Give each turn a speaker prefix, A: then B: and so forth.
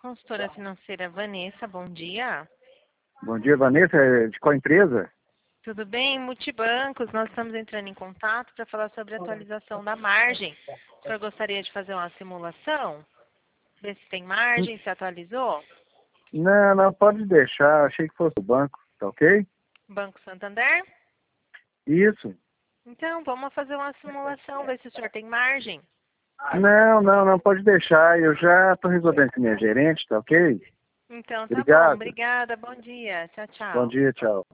A: consultora financeira Vanessa, bom dia.
B: Bom dia, Vanessa. De qual empresa?
A: Tudo bem? Multibancos, nós estamos entrando em contato para falar sobre a atualização da margem. O senhor gostaria de fazer uma simulação? Ver se tem margem, se atualizou?
B: Não, pode deixar. Achei que fosse o banco, tá ok?
A: Banco Santander?
B: Isso.
A: Então, vamos fazer uma simulação, ver se o senhor tem margem.
B: Não, pode deixar. Eu já estou resolvendo com minha gerente, tá ok?
A: Então, tá bom.
B: Obrigado.
A: Obrigada. Bom dia. Tchau,
B: Bom
A: tchau.
B: dia, tchau.